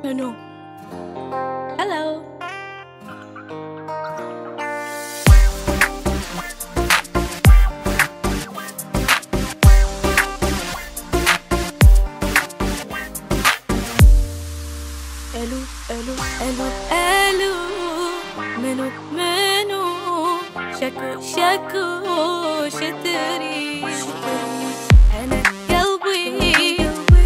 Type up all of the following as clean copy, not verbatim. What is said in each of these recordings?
No. Hello. الو الو الو الو منو شكو شتري انا قلبي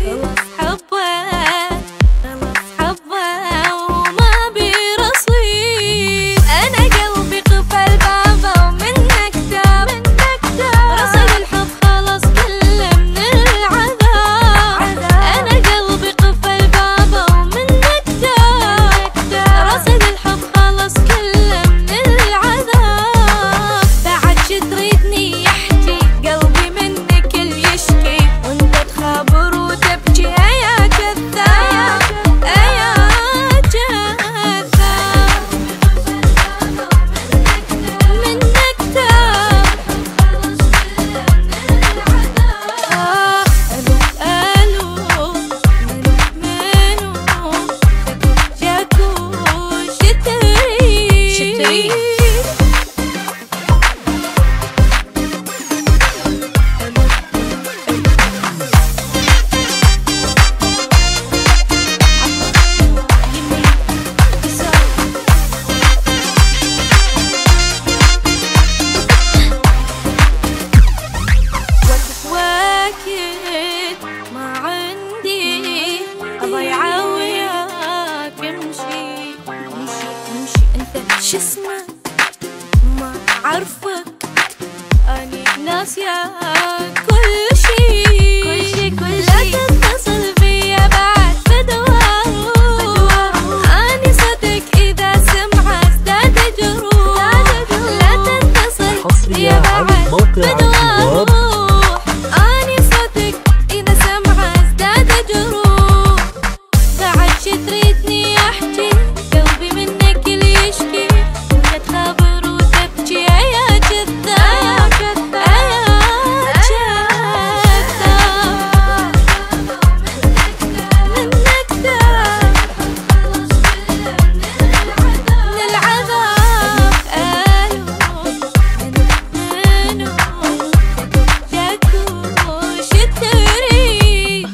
خلص حبه وما بيرصيد. انا قلبي قفل بابه ومنك تاب رصيد الحب خلص كله من العذاب. انا قلبي قفل بابه ومنك تاب رصيد الحب خلص كله من العذاب. بعد شي تريدني يحكي قلبي منك اللي يشكي وانت تخابر وتبكي يا كذاب يا كذاب. منك تاب الو منو شكو شتري ما عندي أضيع وياك امشي انت شو اسمك ما عرفك اني ناسياك كل شي لا تتصل بيا بعد بدوار اني صدق اذا سمع ازداد جروح. لا تتصل بيا بعد بدوار اني صدق اذا سمع ازداد جروح. بعد شي تريدني احكي قلبي منك اللي يشكي وانت تخابر وتبكي يا كذاب يا كذاب. منك تاب من العذاب. منو شكو شتري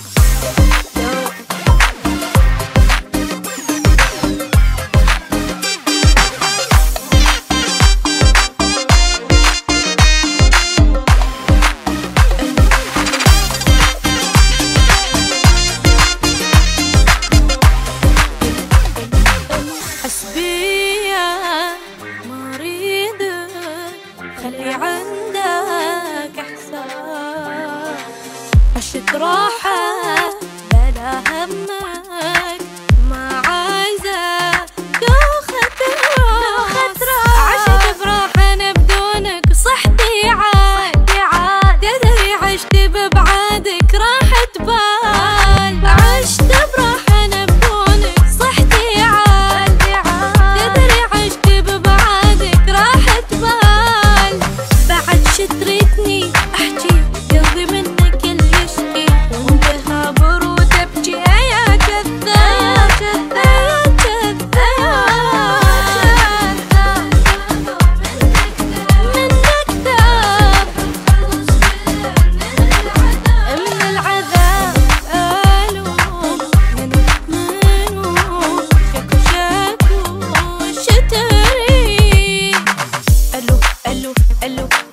حسبية ما اريدك خلي عندك احساس عشت راحة بلا همك ما عايزة دوخة راس. عشت براحة انا بدونك صحتي عاد تدري عشت ببعادك راحة بال. عشت براحة انا بدونك صحتي عاد تدري عشت ببعادك راحة بال. بعد شي تريدني احكي قلبي منك اللي يشكي وانت تخابر وتبكي يا كذاب يا كذاب. منك تاب من العذاب. الو منو شكو شتري الو